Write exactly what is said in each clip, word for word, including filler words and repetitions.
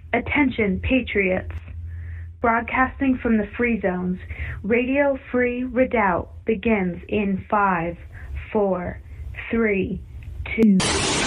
Attention, Patriots! Broadcasting from the Free Zones, Radio Free Redoubt begins in five, four, three, two.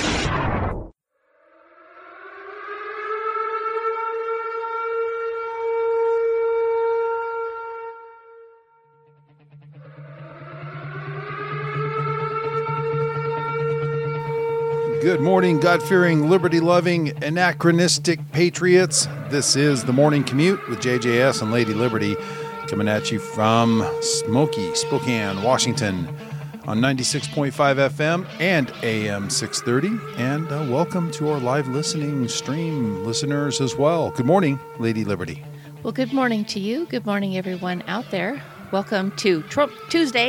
Good morning, God-fearing, liberty-loving, anachronistic patriots. This is The Morning Commute with J J S and Lady Liberty, coming at you from Smoky, Spokane, Washington, on ninety-six point five F M and A M six thirty. And uh, welcome to our live listening stream listeners as well. Good morning, Lady Liberty. Well, good morning to you. Good morning, everyone out there. Welcome to Trump Tuesday.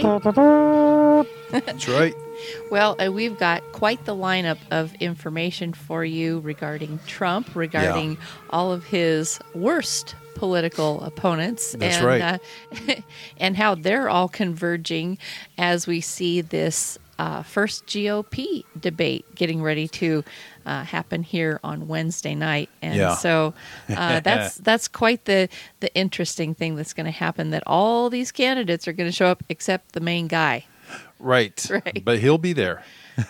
That's right. Well, uh, we've got quite the lineup of information for you regarding Trump, regarding yeah. all of his worst political opponents. That's and, right. Uh, and how they're all converging as we see this uh, first G O P debate getting ready to uh, happen here on Wednesday night. And yeah. so uh, that's that's quite the, the interesting thing that's going to happen, that all these candidates are going to show up except the main guy. Right. Right. But he'll be there.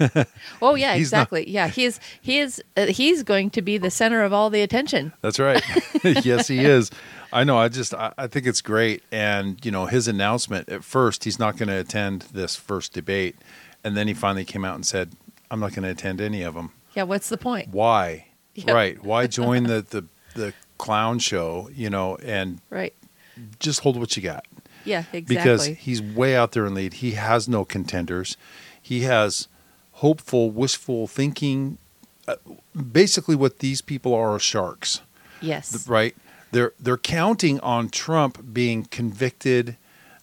Oh yeah, He's exactly. not... Yeah, he is. He is. Uh, he's going to be the center of all the attention. That's right. Yes, he is. I know. I just. I, I think it's great. And you know, his announcement at first, he's not going to attend this first debate, and then he finally came out and said, "I'm not going to attend any of them." Yeah. What's the point? Why? Yep. Right. Why join the, the the clown show? You know, and right. Just hold what you got. Yeah, exactly. Because he's way out there in lead. He has no contenders. He has hopeful, wishful thinking. Uh, basically, what these people are are sharks. Yes. Right? They're they're counting on Trump being convicted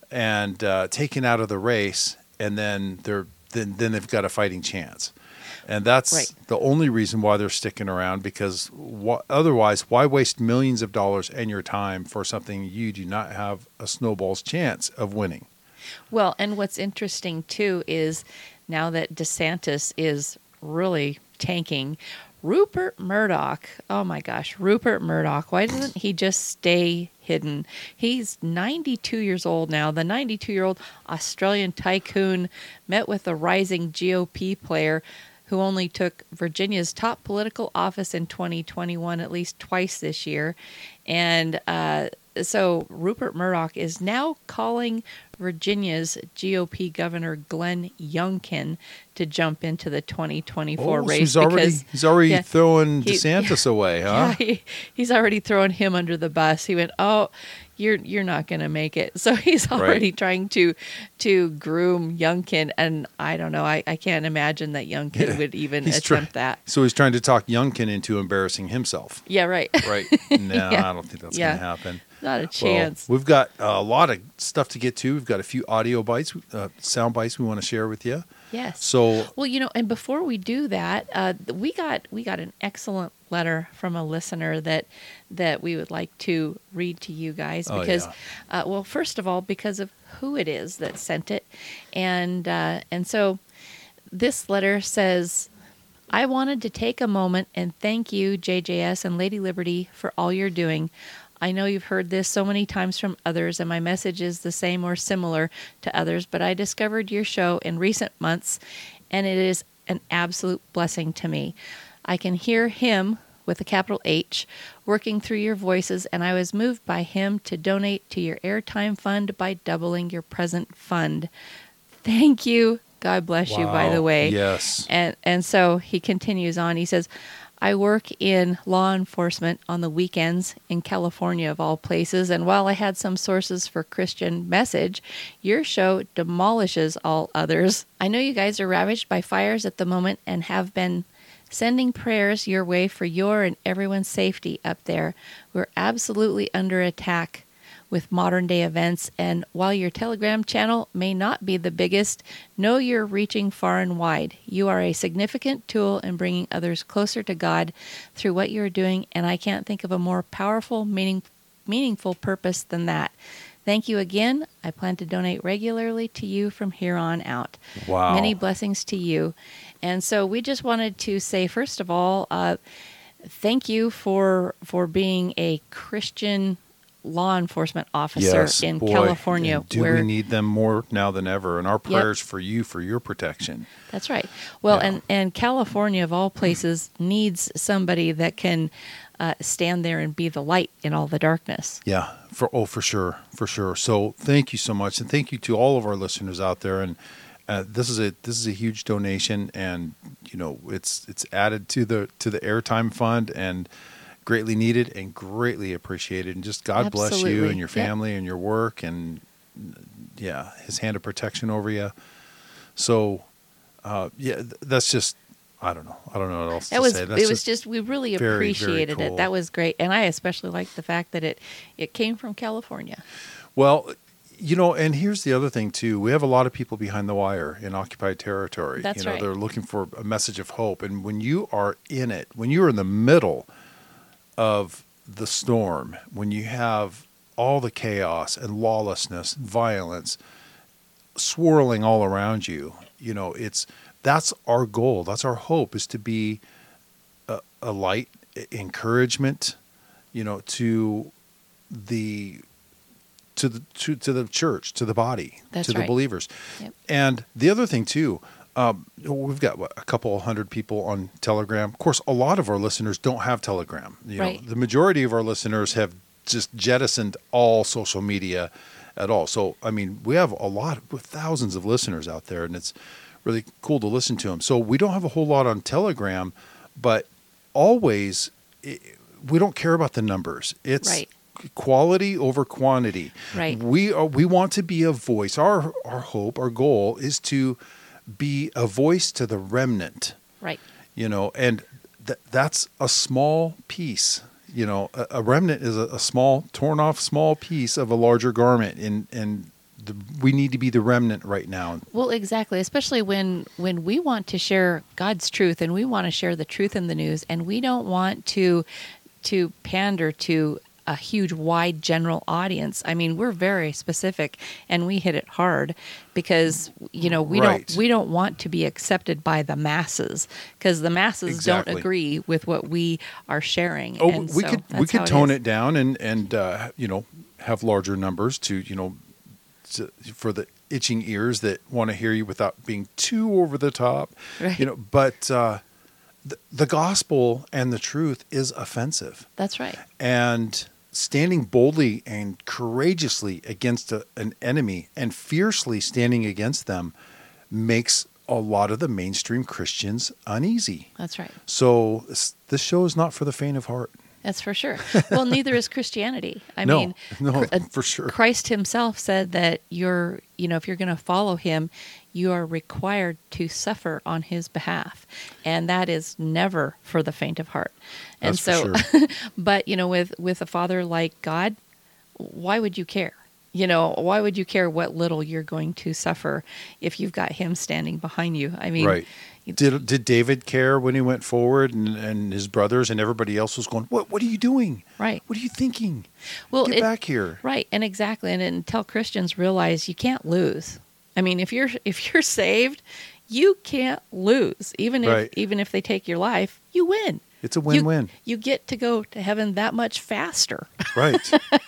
and uh, taken out of the race, and then they're then then they've got a fighting chance. And that's right. the only reason why they're sticking around, because wh- otherwise, why waste millions of dollars and your time for something you do not have a snowball's chance of winning? Well, and what's interesting, too, is now that DeSantis is really tanking, Rupert Murdoch, oh my gosh, Rupert Murdoch, why doesn't he just stay hidden? He's ninety-two years old now. The ninety-two-year-old Australian tycoon met with a rising G O P player who only took Virginia's top political office in twenty twenty-one at least twice this year. And uh, so Rupert Murdoch is now calling Virginia's G O P Governor Glenn Youngkin to jump into the twenty twenty-four oh, race. So he's already, because, he's already yeah, throwing he, DeSantis yeah, away, huh? Yeah, he, he's already throwing him under the bus. He went, oh, you're you're not going to make it. So he's already right. trying to to groom Youngkin. And I don't know, I, I can't imagine that Youngkin yeah. would even he's attempt try- that. So he's trying to talk Youngkin into embarrassing himself. Yeah, right. Right. No, yeah. I don't think that's yeah. going to happen. Not a chance. Well, we've got a lot of stuff to get to. We've got a few audio bites, uh, sound bites we want to share with you. Yes. So, well, you know, and before we do that, uh, we got we got an excellent letter from a listener that that we would like to read to you guys because, oh, yeah. uh, well, first of all, because of who it is that sent it, and uh, and so this letter says, I wanted to take a moment and thank you, J J S and Lady Liberty, for all you're doing. I know you've heard this so many times from others, and my message is the same or similar to others, but I discovered your show in recent months, and it is an absolute blessing to me. I can hear him, with a capital H, working through your voices, and I was moved by him to donate to your airtime fund by doubling your present fund. Thank you. God bless wow. you, by the way. Yes. And and so he continues on. He says, I work in law enforcement on the weekends in California, of all places, and while I had some sources for Christian message, your show demolishes all others. I know you guys are ravaged by fires at the moment and have been sending prayers your way for your and everyone's safety up there. We're absolutely under attack with modern day events, and while your Telegram channel may not be the biggest, know you're reaching far and wide. You are a significant tool in bringing others closer to God through what you're doing, and I can't think of a more powerful, meaning, meaningful purpose than that. Thank you again. I plan to donate regularly to you from here on out. Wow. Many blessings to you. And so we just wanted to say, first of all, uh, thank you for for being a Christian law enforcement officer Yes, in boy, California. and do where, we need them more now than ever? And our prayers for you, for your protection. That's right. Well, Yeah. and, and California, of all places, needs somebody that can uh, stand there and be the light in all the darkness. Yeah, for oh, for sure, for sure. So thank you so much, and thank you to all of our listeners out there. And uh, this is a this is a huge donation, and you know it's it's added to the to the airtime fund, and greatly needed and greatly appreciated. And just God bless you Absolutely. and your Yep. family and your work, and yeah, His hand of protection over you. So uh, yeah, th- that's just I don't know. I don't know what else That to was say. That's it was just we really very, very appreciated cool. it. That was great, and I especially liked the fact that it it came from California. Well, you know, and here's the other thing too. We have a lot of people behind the wire in occupied territory. That's you know, right. They're looking for a message of hope. And when you are in it, when you're in the middle of the storm, when you have all the chaos and lawlessness, violence swirling all around you, you know, it's that's our goal. That's our hope, is to be a, a light, encouragement, you know, to the to the to, to the church, to the body, That's to the right. believers. Yep. And the other thing too, um, we've got what, a couple hundred people on Telegram. Of course, a lot of our listeners don't have Telegram. You Right. know, the majority of our listeners have just jettisoned all social media at all. So, I mean, we have a lot, with thousands of listeners out there, and it's really cool to listen to them. So we don't have a whole lot on Telegram, but always i we don't care about the numbers. It's Right. quality over quantity. Right. We are, we want to be a voice. Our our hope, our goal is to be a voice to the remnant. Right. You know, and th- that's a small piece. You know, a, a remnant is a, a small, torn off, small piece of a larger garment, and and the, we need to be the remnant right now. Well, exactly. Especially when when we want to share God's truth and we want to share the truth in the news, and we don't want to to pander to a huge, wide, general audience. I mean, we're very specific, and we hit it hard because you know we Right. don't we don't want to be accepted by the masses, because the masses Exactly. don't agree with what we are sharing. Oh, and we so could we that's could how tone is. it down and and uh, you know have larger numbers to you know to, for the itching ears that want to hear you without being too over the top. Right. You know, but uh, the, the gospel and the truth is offensive. That's right. And standing boldly and courageously against a, an enemy and fiercely standing against them makes a lot of the mainstream Christians uneasy. That's right. So this, this show is not for the faint of heart. That's for sure. Well, neither is Christianity. I No, mean, no, Chr- uh, for sure. Christ himself said that you're, you know, if you're going to follow him, you are required to suffer on his behalf. And that is never for the faint of heart. And That's so, for sure. but, you know, with, with a father like God, why would you care? You know, why would you care what little you're going to suffer if you've got him standing behind you? I mean, Right. Did did David care when he went forward, and, and his brothers and everybody else was going, What what are you doing? Right. What are you thinking? Well, Get it- back here. Right, and exactly, and until Christians realize you can't lose. I mean, if you're if you're saved, you can't lose. Even if Right. even if they take your life, you win. It's a You- win-win. You, get to go to heaven that much faster. Right.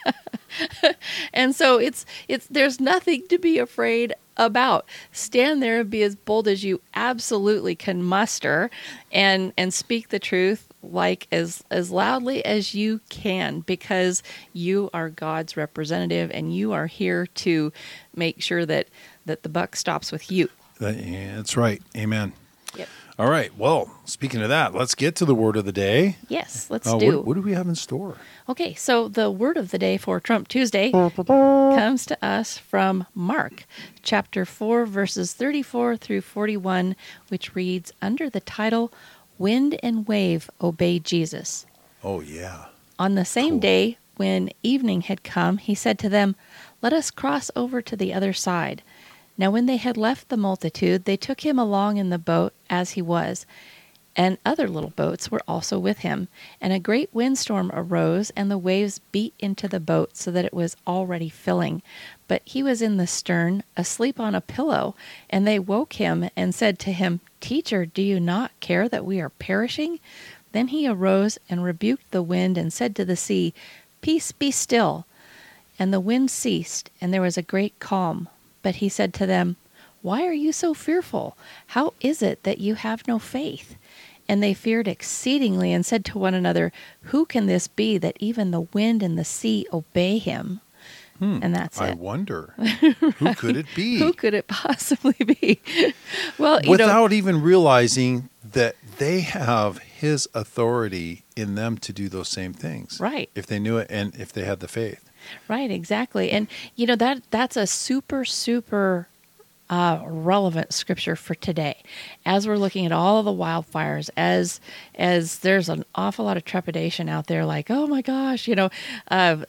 And so it's it's there's nothing to be afraid about. Stand there and be as bold as you absolutely can muster, and and speak the truth like as as loudly as you can, because you are God's representative and you are here to make sure that that the buck stops with you. That- yeah, that's right. Amen. Yep. All right. Well, speaking of that, let's get to the word of the day. Yes, let's Uh, do. What, what do we have in store? Okay, so the word of the day for Trump Tuesday comes to us from Mark chapter four, verses thirty-four through forty-one, which reads under the title, Wind and Wave Obey Jesus. Oh, yeah. On the same Cool. day, when evening had come, he said to them, Let us cross over to the other side. Now when they had left the multitude, they took him along in the boat as he was, and other little boats were also with him. And a great windstorm arose, and the waves beat into the boat so that it was already filling. But he was in the stern, asleep on a pillow. And they woke him and said to him, Teacher, do you not care that we are perishing? Then he arose and rebuked the wind and said to the sea, Peace, be still. And the wind ceased, and there was a great calm. But he said to them, Why are you so fearful? How is it that you have no faith? And they feared exceedingly and said to one another, Who can this be that even the wind and the sea obey him? Hmm. And that's I it. wonder, who could it be? Who could it possibly be? Well, you Without know, even realizing that they have his authority in them to do those same things. Right. If they knew it and if they had the faith. right, exactly. And you know that that's a super super uh, relevant scripture for today, as we're looking at all of the wildfires. As as there's an awful lot of trepidation out there, like, oh my gosh, you know. Uh,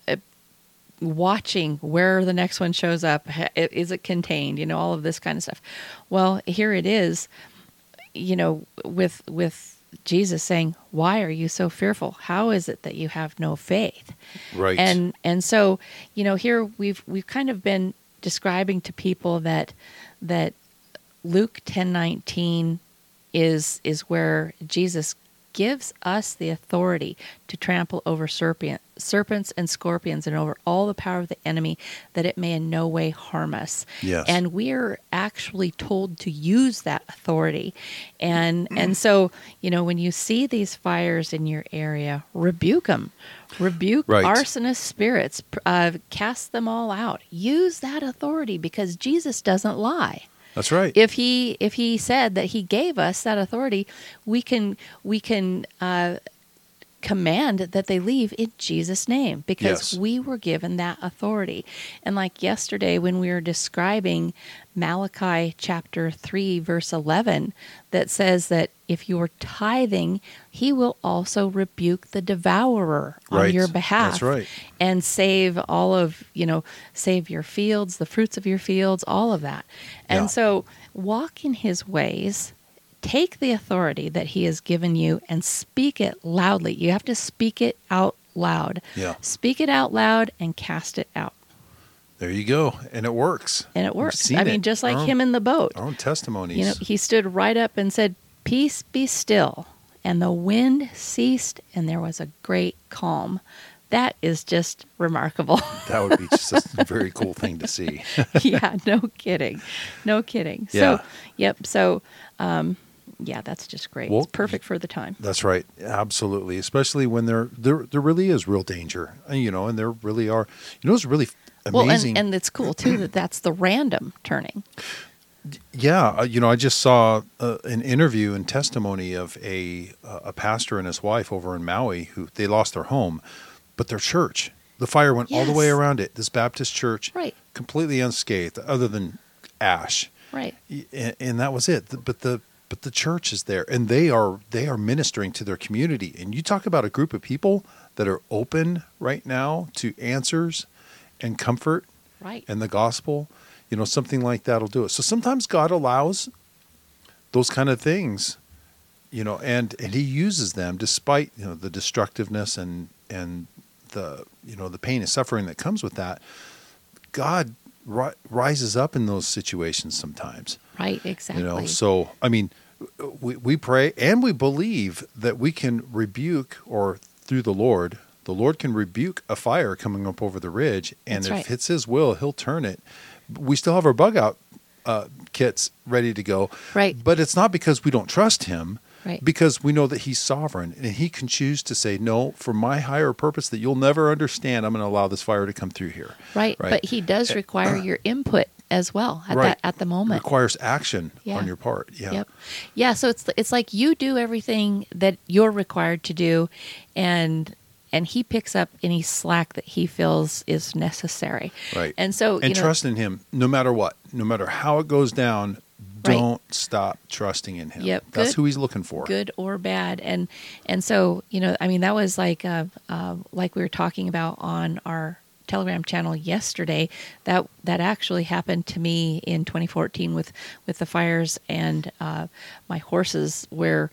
watching where the next one shows up. Is it contained? You know, all of this kind of stuff. Well, here it is, you know, with with Jesus saying, why are you so fearful? How is it that you have no faith? Right. And and so, you know, here we've we've kind of been describing to people that that Luke ten nineteen is is where Jesus gives us the authority to trample over serpent, serpents and scorpions and over all the power of the enemy, that it may in no way harm us. Yes. And we're actually told to use that authority. And and so, you know, when you see these fires in your area, rebuke them. Rebuke Right. arsonist spirits. Uh, cast them all out. Use that authority, because Jesus doesn't lie. That's right. If he if he said that he gave us that authority, we can we can uh, command that they leave in Jesus' name, because Yes. we were given that authority. And like yesterday when we were describing Malachi chapter three verse eleven, that says that if you are tithing, he will also rebuke the devourer on Right. your behalf. That's right. And save all of, you know, save your fields, the fruits of your fields, all of that. And Yeah. so walk in his ways, take the authority that he has given you and speak it loudly. You have to speak it out loud. Yeah. Speak it out loud and cast it out. There you go. And it works. And it We've works. seen I mean, it. just like Our own- him in the boat. Our own testimonies. You know, he stood right up and said, Peace, be still. And the wind ceased, and there was a great calm. That is just remarkable. That would be just a very cool thing to see. Yeah, no kidding. No kidding. Yeah. So, yep. So, um, yeah, that's just great. Well, it's perfect for the time. That's right. Absolutely. Especially when there there there really is real danger. And, you know, and there really are. You know, it's really Well, amazing. and, and it's cool, too, that that's the random turning. Yeah, uh, you know, I just saw uh, an interview and testimony of a uh, a pastor and his wife over in Maui who they lost their home, but their church, the fire went all the way Yes. around it. This Baptist church, Right. completely unscathed, other than ash, Right. Y- and, and that was it. But the but the church is there, and they are they are ministering to their community. And you talk about a group of people that are open right now to answers and comfort Right. and the gospel. You know, something like that'll do it. So sometimes God allows those kind of things, you know, and, and he uses them despite, you know, the destructiveness and, and the, you know, the pain and suffering that comes with that. God ri- rises up in those situations sometimes, Right. Exactly. you know. So, I mean, we, we pray and we believe that we can rebuke, or through the Lord, the Lord can rebuke a fire coming up over the ridge. And That's if right. it's his will, he'll turn it. We still have our bug out uh, kits ready to go. Right. But it's not because we don't trust him, Right. because we know that he's sovereign and he can choose to say, no, for my higher purpose that you'll never understand, I'm going to allow this fire to come through here. Right. Right. But he does require your input as well at Right. that at the moment. Requires action Yeah. on your part. Yeah. Yep. Yeah. So it's it's like you do everything that you're required to do, and and he picks up any slack that he feels is necessary. Right. And so and you know, trust in him no matter what, no matter how it goes down. Right. Don't stop trusting in him. Yep. That's Good- who he's looking for. good or bad, and and so you know, I mean, that was like uh, uh, like we were talking about on our Telegram channel yesterday. That that actually happened to me in twenty fourteen with with the fires and uh, my horses, where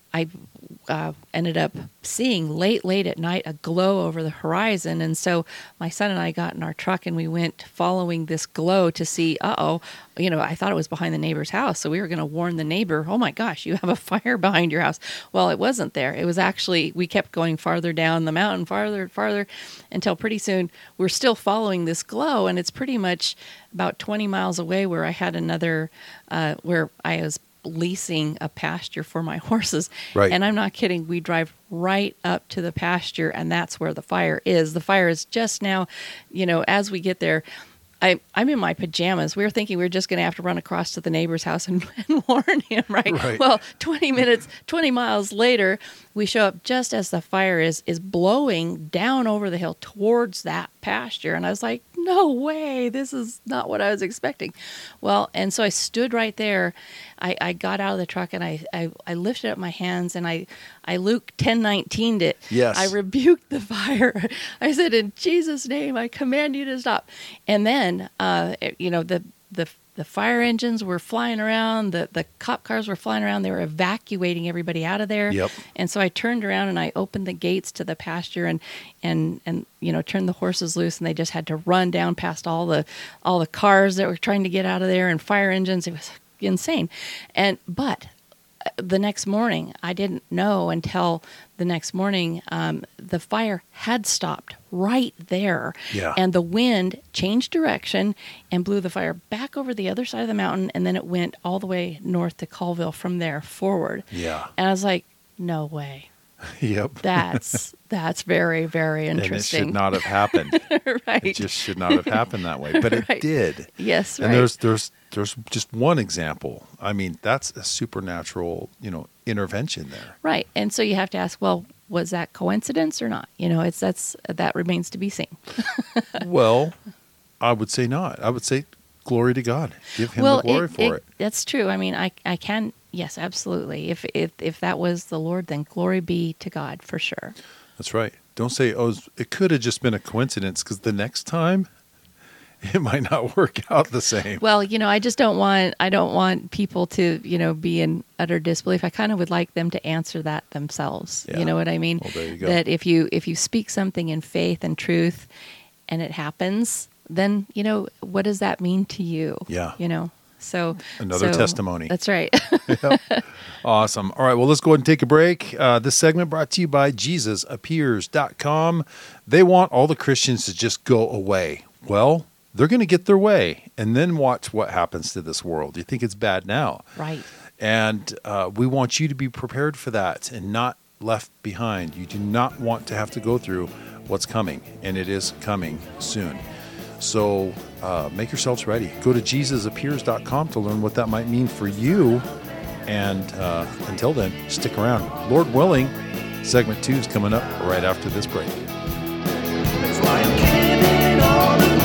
I uh, ended up seeing late, late at night a glow over the horizon. And so my son and I got in our truck and we went following this glow to see, uh-oh, you know, I thought it was behind the neighbor's house. So we were going to warn the neighbor, oh my gosh, you have a fire behind your house. Well, it wasn't there. It was actually, we kept going farther down the mountain, farther and farther, until pretty soon we're still following this glow. And it's pretty much about twenty miles away where I had another, uh, where I was leasing a pasture for my horses. Right. And I'm not kidding. We drive right up to the pasture, and that's where the fire is. The fire is just now, you know, as we get there, I, I'm in my pajamas. We were thinking we were just going to have to run across to the neighbor's house and, and warn him, right? Right? Well, twenty minutes, twenty miles later, we show up just as the fire is is blowing down over the hill towards that pasture. And I was like, no way, this is not what I was expecting. Well, and so I stood right there. I, I got out of the truck and I, I, I lifted up my hands and I, I Luke ten nineteen'd it. Yes. I rebuked the fire. I said, in Jesus' name, I command you to stop. And then, uh, you know, the, the, the fire engines were flying around. The, the cop cars were flying around. They were evacuating everybody out of there. Yep. And so I turned around and I opened the gates to the pasture and, and, and, you know, turned the horses loose, and they just had to run down past all the, all the cars that were trying to get out of there and fire engines. It was insane. And, but the next morning, I didn't know until the next morning, um, the fire had stopped right there. Yeah. And the wind changed direction and blew the fire back over the other side of the mountain. And then it went all the way north to Colville from there forward. Yeah. And I was like, no way. Yep. That's that's very, very interesting. And it should not have happened. Right. It just should not have happened that way, but it Right. did. Yes, And right. there's there's there's just one example. I mean, that's a supernatural, you know, intervention there. Right. And so you have to ask, well, was that coincidence or not? You know, it's that's that remains to be seen. Well, I would say not. I would say glory to God. Give him well, the glory for it. That's true. I mean, I I can yes, absolutely. If if if that was the Lord, then glory be to God for sure. That's right. Don't say, oh, it could have just been a coincidence, because the next time it might not work out the same. Well, you know, I just don't want I don't want people to, you know, be in utter disbelief. I kind of would like them to answer that themselves. Yeah. You know what I mean? Well, there you go. That if you if you speak something in faith and truth and it happens, then, you know, what does that mean to you? Yeah. You know. So Another so- testimony. That's right. Awesome. All right, well, let's go ahead and take a break. Uh, this segment brought to you by Jesus Appears dot com. They want all the Christians to just go away. Well, they're going to get their way, and then watch what happens to this world. You think it's bad now. Right. And uh, we want you to be prepared for that and not left behind. You do not want to have to go through what's coming, and it is coming soon. So uh, make yourselves ready. Go to Jesus Appears dot com to learn what that might mean for you. And uh, until then, stick around. Lord willing, segment two is coming up right after this break. That's why I'm giving all the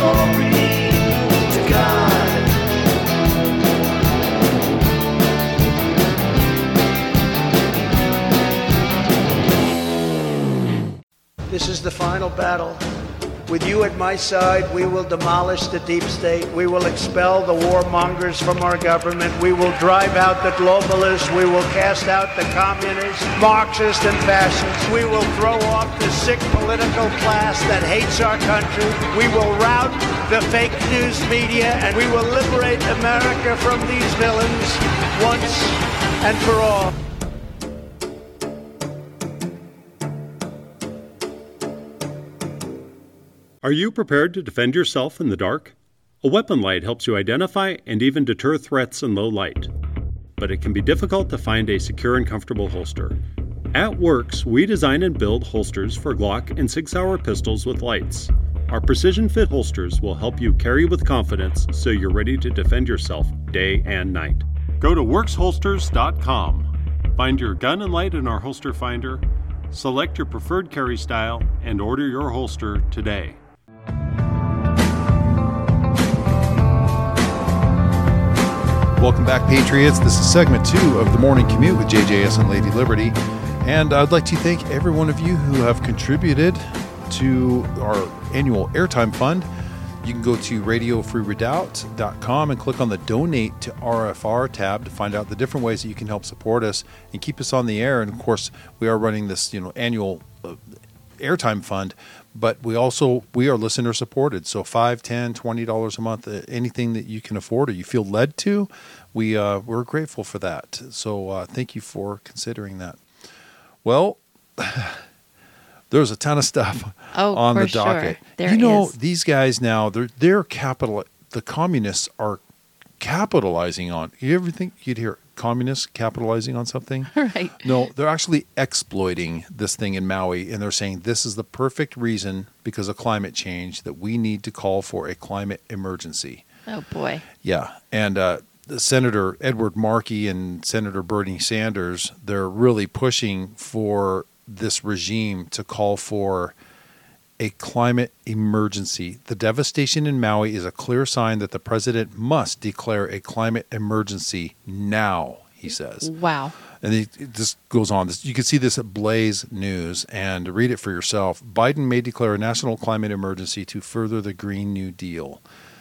glory to God. This is the final battle. With you at my side, we will demolish the deep state. We will expel the warmongers from our government. We will drive out the globalists. We will cast out the communists, Marxists, and fascists. We will throw off the sick political class that hates our country. We will rout the fake news media, and we will liberate America from these villains once and for all. Are you prepared to defend yourself in the dark? A weapon light helps you identify and even deter threats in low light. But it can be difficult to find a secure and comfortable holster. At Works, we design and build holsters for Glock and Sig Sauer pistols with lights. Our precision fit holsters will help you carry with confidence so you're ready to defend yourself day and night. Go to works holsters dot com. Find your gun and light in our holster finder, select your preferred carry style, and order your holster today. Welcome back, Patriots. This is segment two of the Morning Commute with J J S and Lady Liberty. And I'd like to thank every one of you who have contributed to our annual airtime fund You can go to radio free redoubt dot com and click on the Donate to R F R tab to find out the different ways that you can help support us and keep us on the air. And of course, we are running this, you know, annual uh, airtime fund, but we also, we are listener supported. So five, ten, twenty dollars a month, uh, anything that you can afford or you feel led to, we, uh, we're grateful for that. So uh, thank you for considering that. Well, there's a ton of stuff oh, on for the docket. Sure. There you know, is. These guys now, they're, they're capital, the communists are capitalizing on, you ever think you'd hear communists capitalizing on something? Right. No, they're actually exploiting this thing in Maui, and they're saying this is the perfect reason, because of climate change, that we need to call for a climate emergency. Oh, boy. Yeah, and uh, Senator Edward Markey and Senator Bernie Sanders, they're really pushing for this regime to call for a climate emergency. The devastation in Maui is a clear sign that the president must declare a climate emergency now, he says. Wow. And it just goes on. You can see this at Blaze News and read it for yourself. Biden may declare a national climate emergency to further the Green New Deal.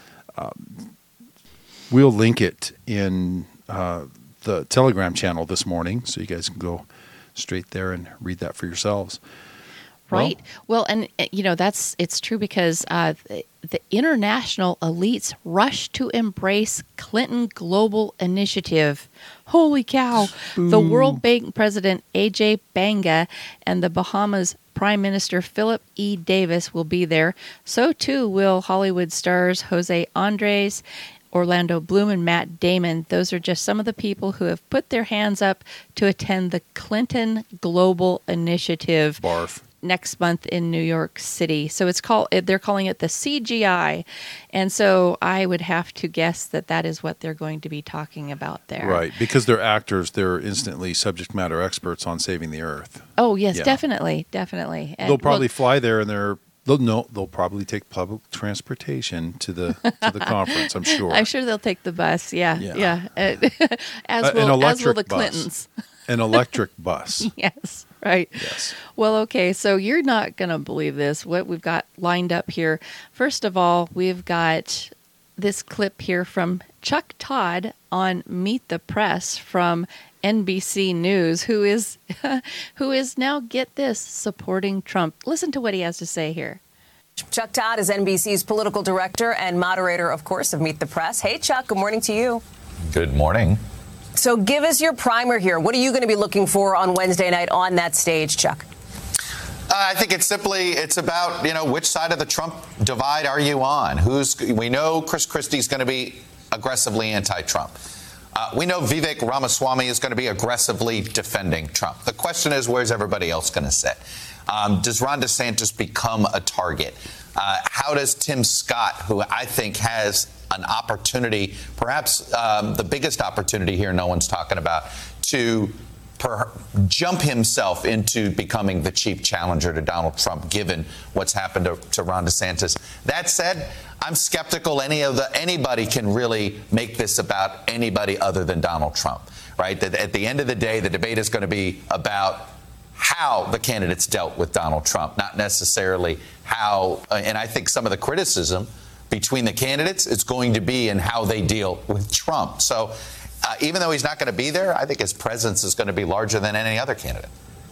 Um, we'll link it in uh, the Telegram channel this morning, so you guys can go straight there and read that for yourselves. Right. Well, and, you know, that's it's true because uh, the, the international elites rush to embrace Clinton Global Initiative. Holy cow. Boom. The World Bank President A J Banga and the Bahamas Prime Minister Philip E. Davis will be there. So, too, will Hollywood stars Jose Andres, Orlando Bloom, and Matt Damon. Those are just some of the people who have put their hands up to attend the Clinton Global Initiative. Barf. Next month in New York City. So it's called, they're calling it the C G I. And so I would have to guess that that is what they're going to be talking about there. Right. Because they're actors, they're instantly subject matter experts on saving the earth. Oh, yes, yeah. definitely. Definitely. And they'll probably well, fly there and they're, they'll no, they'll probably take public transportation to the to the conference, I'm sure. I'm sure they'll take the bus. Yeah. Yeah. yeah. as, uh, will, as will the bus. Clintons. An electric bus. Yes. Right. Yes. Well, okay. So you're not going to believe this, what we've got lined up here. First of all, we've got this clip here from Chuck Todd on Meet the Press from N B C News, who is, who is now, get this, supporting Trump. Listen to what he has to say here. Chuck Todd is N B C's political director and moderator, of course, of Meet the Press. Hey, Chuck, good morning to you. Good morning. So give us your primer here. What are you going to be looking for on Wednesday night on that stage, Chuck? Uh, I think it's simply, it's about, you know, which side of the Trump divide are you on? Who's, we know Chris Christie's going to be aggressively anti-Trump. Uh, we know Vivek Ramaswamy is going to be aggressively defending Trump. The question is, where's everybody else going to sit? Um, does Ron DeSantis become a target? Uh, how does Tim Scott, who I think has an opportunity, perhaps um, the biggest opportunity here no one's talking about, to per- jump himself into becoming the chief challenger to Donald Trump, given what's happened to, to Ron DeSantis. That said, I'm skeptical any of the anybody can really make this about anybody other than Donald Trump, right? That at the end of the day, the debate is going to be about how the candidates dealt with Donald Trump, not necessarily how, uh, and I think some of the criticism between the candidates is going to be in how they deal with Trump. So uh, even though he's not going to be there, I think his presence is going to be larger than any other candidate.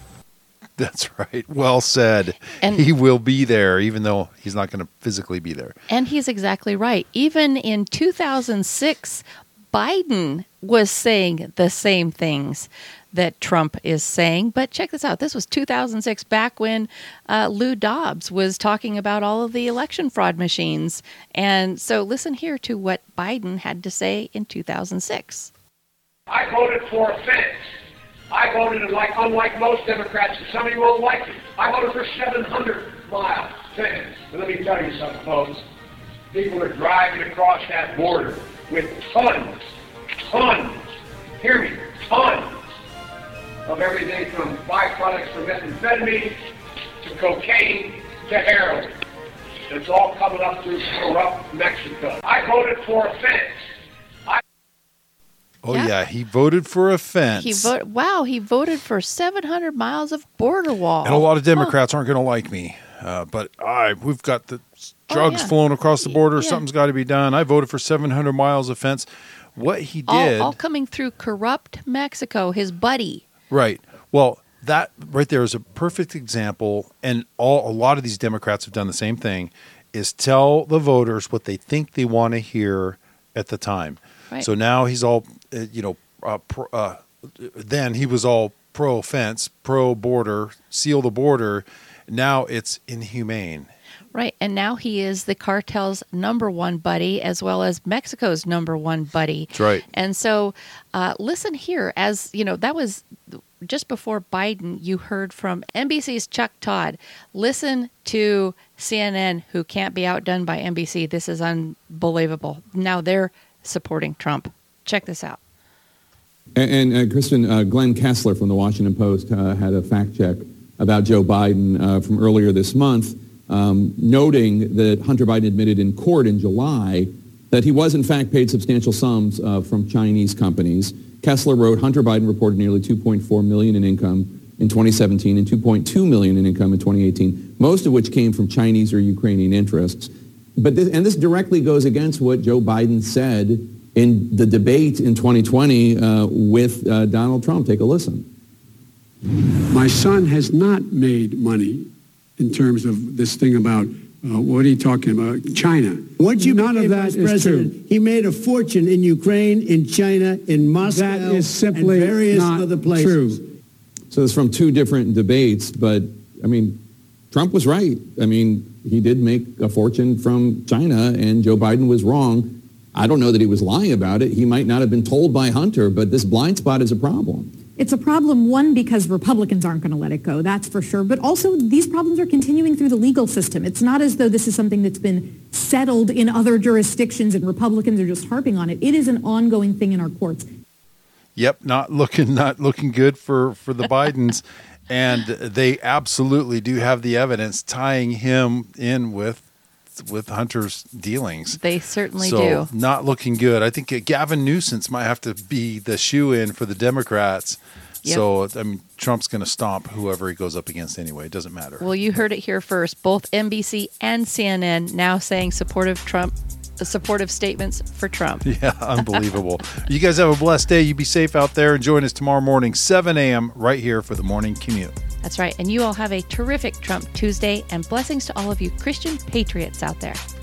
That's right. Well said. And he will be there, even though he's not going to physically be there. And he's exactly right. Even in two thousand six, Biden was saying the same things that Trump is saying. But check this out. This was two thousand six, back when uh, Lou Dobbs was talking about all of the election fraud machines. And so listen here to what Biden had to say in two thousand six. I voted for a fence. I voted, like, unlike most Democrats, and some of you won't like it, I voted for seven hundred mile fence. And let me tell you something, folks. People are driving across that border with tons, tons, hear me, tons of everything from byproducts from methamphetamine to cocaine to heroin. It's all coming up through corrupt Mexico. I voted for a fence. I Oh, yeah. yeah. He voted for a fence. He voted. Wow, he voted for seven hundred miles of border wall. And a lot of Democrats huh. aren't going to like me. Uh, but I, we've got the drugs oh, yeah. flowing across the border. Yeah. Something's got to be done. I voted for seven hundred miles of fence. What he did, all, all coming through corrupt Mexico, his buddy. Right. Well, that right there is a perfect example, and all a lot of these Democrats have done the same thing, is tell the voters what they think they want to hear at the time. Right. So now he's all, uh, you know, uh, pro, uh, then he was all pro-fence, pro-border, seal the border. Now it's inhumane. Right. And now he is the cartel's number one buddy, as well as Mexico's number one buddy. That's right. And so uh, listen here, as you know, that was just before Biden, you heard from N B C's Chuck Todd. Listen to C N N, who can't be outdone by N B C. This is unbelievable. Now they're supporting Trump. Check this out. And, and uh, Kristen, uh, Glenn Kessler from the Washington Post uh, had a fact check about Joe Biden uh, from earlier this month, um, noting that Hunter Biden admitted in court in July that he was in fact paid substantial sums uh, from Chinese companies. Kessler wrote, Hunter Biden reported nearly two point four million dollars in income in twenty seventeen and two point two million dollars in income in twenty eighteen, most of which came from Chinese or Ukrainian interests. But this, and this directly goes against what Joe Biden said in the debate in twenty twenty uh, with uh, Donald Trump. Take a listen. My son has not made money in terms of this thing about, uh, what are you talking about, China. Once you None became of that vice is president, true. he made a fortune in Ukraine, in China, in Moscow, That is simply and various not other places. true. So it's from two different debates, but, I mean, Trump was right. I mean, he did make a fortune from China, and Joe Biden was wrong. I don't know that he was lying about it. He might not have been told by Hunter, but this blind spot is a problem. It's a problem, one, because Republicans aren't going to let it go, that's for sure. But also, these problems are continuing through the legal system. It's not as though this is something that's been settled in other jurisdictions and Republicans are just harping on it. It is an ongoing thing in our courts. Yep, not looking not looking good for, for the Bidens. And they absolutely do have the evidence tying him in with with Hunter's dealings. They certainly so, do. Not looking good. I think Gavin Newsom might have to be the shoe-in for the Democrats. Yep. So, I mean, Trump's going to stomp whoever he goes up against anyway. It doesn't matter. Well, you heard it here first. Both N B C and C N N now saying supportive Trump, supportive statements for Trump. Yeah, unbelievable. You guys have a blessed day. You be safe out there, and join us tomorrow morning, seven a.m. right here for the Morning Commute. That's right. And you all have a terrific Trump Tuesday, and blessings to all of you Christian patriots out there.